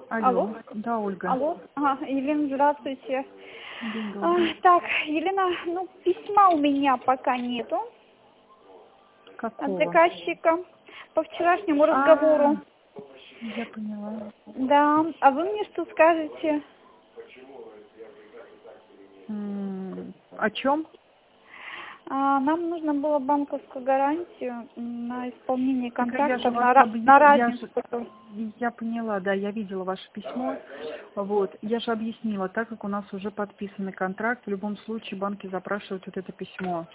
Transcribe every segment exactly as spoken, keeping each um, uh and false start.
Алло. Алло. Да, Ольга. Алло. Ага, Елена, здравствуйте. День А, добрый. так, Елена, ну, письма у меня пока нету от Какого? заказчика по вчерашнему А, разговору. я поняла. Да, а вы мне что скажете? М, О чем? А, нам нужно было банковскую гарантию на исполнение Так я контракта же вас на, ра- объ... на я же... разницу. Я поняла, да, я видела ваше письмо. Вот, я же объяснила, так как у нас уже подписанный контракт, в любом случае банки запрашивают вот это письмо.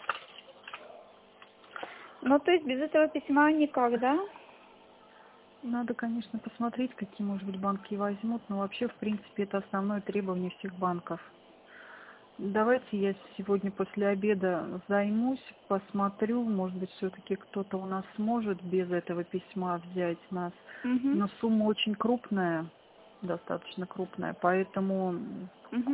Ну, то есть без этого письма никак, да? Надо, конечно, посмотреть, какие, может быть, банки возьмут, но вообще, в принципе, это основное требование всех банков. Давайте я сегодня после обеда займусь, посмотрю, может быть, все-таки кто-то у нас сможет без этого письма взять нас. Угу. Но сумма очень крупная, достаточно крупная, поэтому Угу.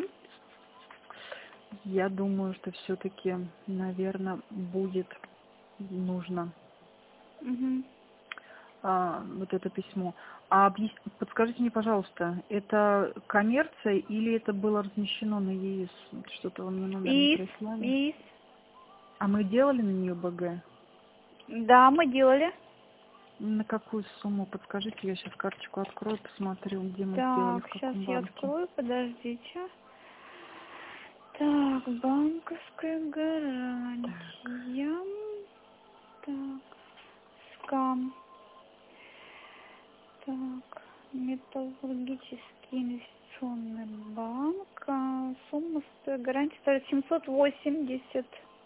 я думаю, что все-таки, наверное, будет нужно Угу. а, вот это письмо. А объяс- подскажите мне, пожалуйста, это коммерция или это было размещено на ЕИС? Что-то вы мне номер не И, прислали. и, А мы делали на нее БГ? да, мы делали. На какую сумму? Подскажите, я сейчас карточку открою, посмотрю, где мы сделали, Так, в сейчас каком я банке. открою, подождите. Так, банковская Так, гарантия. Так, скам. Так, металлургический инвестиционный банк. А, Сумма стоит, гарантия стоит семьсот восемьдесят.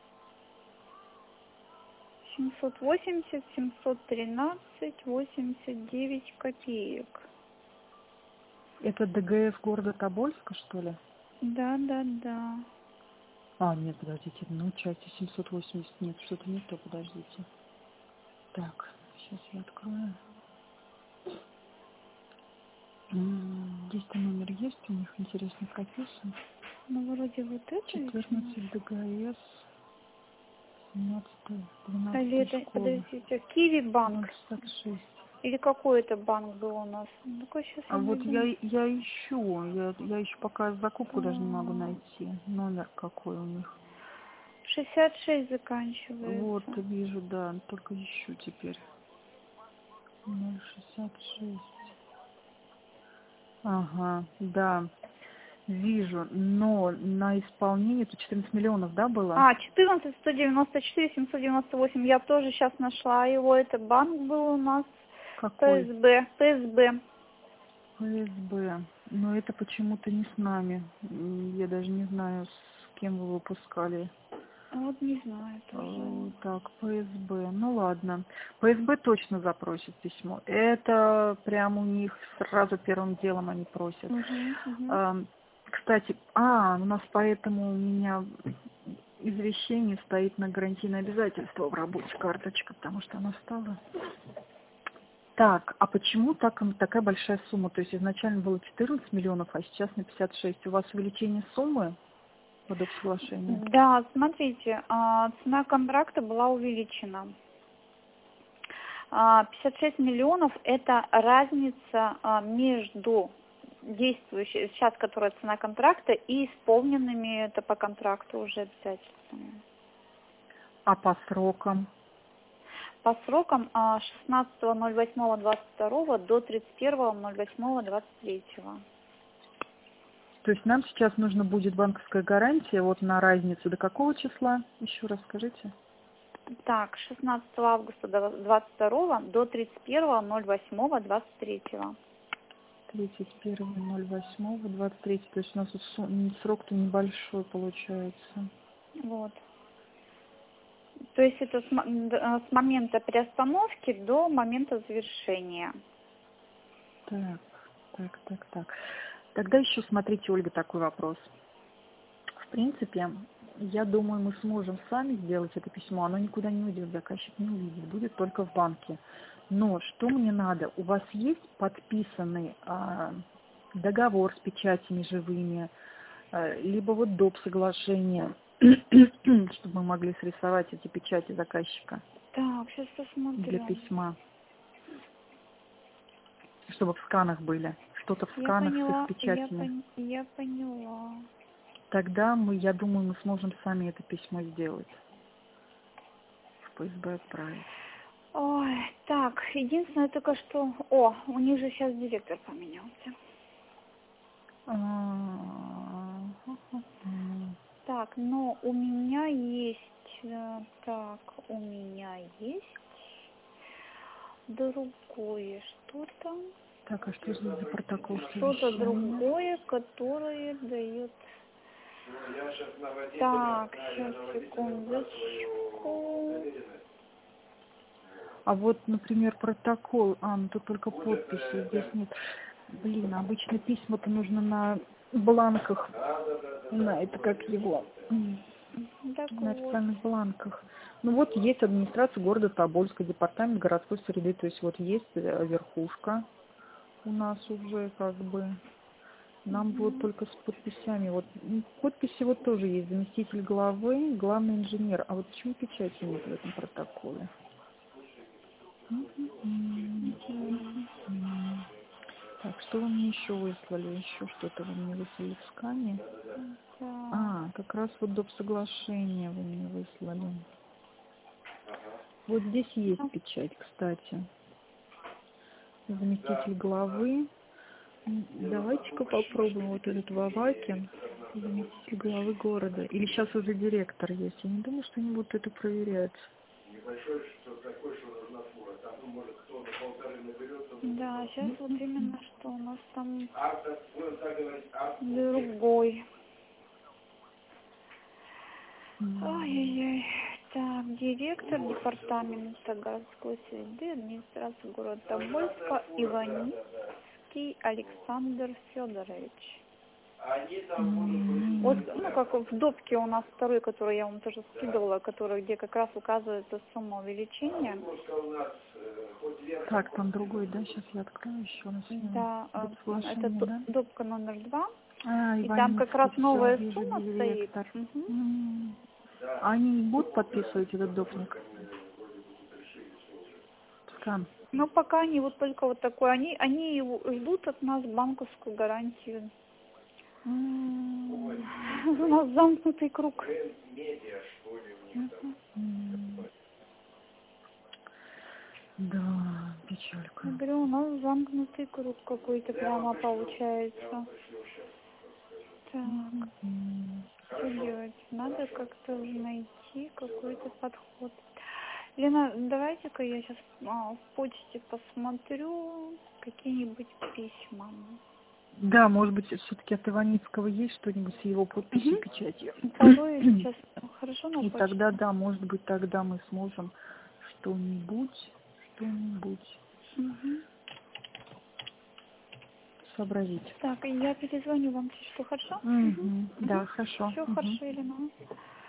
семьсот восемьдесят, семьсот тринадцать, восемьдесят девять копеек. это ДГС города Тобольска, что ли? Да, да, да. А, нет, подождите, ну, части семьсот восемьдесят, нет, что-то не то, подождите. Так, сейчас я открою. М, Здесь-то номер есть у них, интересно, прописан. Ну, вроде вот это ведь у нас. четырнадцать ДГС, семнадцать, Или двенадцать это, школа, подождите, Киви банк? ноль шестьдесят шесть. Или какой это банк был у нас? Ну-ка, сейчас А я вот я, найду. я ищу, я, я ищу пока закупку даже не могу А, найти. Номер какой у них. шестьдесят шесть Вот, заканчивается. вижу, да, только ищу теперь. ноль шестьдесят шесть. Ага, да, вижу, но на исполнение, это четырнадцать миллионов, да, было? А, четырнадцать сто девяносто четыре семьсот девяносто восемь. Я тоже сейчас нашла его. Это банк был у нас. Какой? ПСБ. ПСБ. ФСБ. Но это почему-то не с нами. М, Я даже не знаю, с кем вы выпускали. Вот не знаю тоже. Э, Так, ПСБ. Ну ладно. ПСБ точно запросит письмо. Это прям у них сразу первым делом они просят. Угу, угу. Ам, Кстати, а, у нас поэтому у меня извещение стоит на гарантийное обязательство в работе карточка, потому что она стала. Так, а почему так, такая большая сумма? То есть изначально было четырнадцать миллионов, а сейчас на пятьдесят шесть. У вас увеличение суммы под это соглашение? Да, смотрите, а, цена контракта была увеличена. А, пятьдесят шесть миллионов – это разница а, между действующей, сейчас которая цена контракта, и исполненными это по контракту уже обязательствами. А по срокам? По срокам а, шестнадцатого ноль восьмого двадцать второго до тридцать первого ноль восьмого двадцать третьего. То есть нам сейчас нужно будет банковская гарантия вот на разницу до какого числа? Еще раз скажите. Так, шестнадцатого августа двадцать второго до тридцать первого ноль восьмого двадцать третьего. тридцать первого ноль восьмого двадцать третьего. То есть у нас тут су- срок-то небольшой получается. Вот. То есть это с, мо- д- э, с момента приостановки до момента завершения. Так, так, так, так. Тогда еще смотрите, Ольга, такой вопрос. В принципе, я думаю, мы сможем сами сделать это письмо. Оно никуда не уйдет, заказчик не увидит, будет только в банке. Но что мне надо? У вас есть подписанный а, договор с печатями живыми, а, либо вот доп. Соглашение, чтобы мы могли срисовать эти печати заказчика Так, сейчас для посмотрю. письма, чтобы в сканах были. что-то в Я сканах поняла, с их я, печатями. пон... я поняла. Тогда мы, я думаю, мы сможем сами это письмо сделать. В ФСБ отправить. Ой, так, единственное только что... О, у них же сейчас директор поменялся. Так, но у меня есть... Так, у меня есть другое что-то. Так, а что за протокол? Что-то другое, которое дает... Так, сейчас, секундочку. А вот, например, протокол, а, ну тут только подписи, здесь нет. Блин, обычно письма-то нужно на бланках, на, это как его, Так на вот. официальных бланках. Ну вот есть администрация города Тобольска, департамент городской среды, то есть вот есть верхушка у нас уже как бы. Нам вот только с подписями. Вот подписи вот тоже есть. Заместитель главы, главный инженер. А вот почему печати нет в этом протоколе? Так, что вы мне еще выслали? Еще что-то вы мне выслали в скане? А, как раз вот доп. Соглашение вы мне выслали. Вот здесь есть печать, кстати. Заместитель главы. Давайте-ка попробуем вот этот Вавакин, заместитель главы города. Или сейчас уже директор есть. Я не думаю, что они будут это проверять. Да, сейчас вот именно что у нас там другой. Ой-ой-ой. Так, директор департамента городской среды, администрации города Тобольска, Иваницкий Александр Федорович. Вот, ну, как в допке у нас второй, который я вам тоже скидывала, который, где как раз указывается сумма увеличения. Так, там другой, да? Сейчас я открою еще раз. Да, это да? допка номер два. А, и там как раз новая сумма стоит. Угу. А они не будут подписывать этот допник? Скан. Ну, пока они вот только вот такой. Они, они ждут от нас банковскую гарантию. У нас замкнутый круг. Да, печалька. Я говорю, у нас замкнутый круг какой-то прямо получается. Так, что делать? Надо как-то найти какой-то подход. Лена, давайте-ка я сейчас а, в почте посмотрю какие-нибудь письма. Да, может быть, все-таки от Иваницкого есть что-нибудь с его подписью, угу. Печатью. Второе сейчас хорошо на И почте? тогда, да, может быть, тогда мы сможем что-нибудь, что-нибудь угу. сообразить. Так, я перезвоню вам, что хорошо? Угу. Угу. Да, хорошо. Все угу. хорошо, Елена.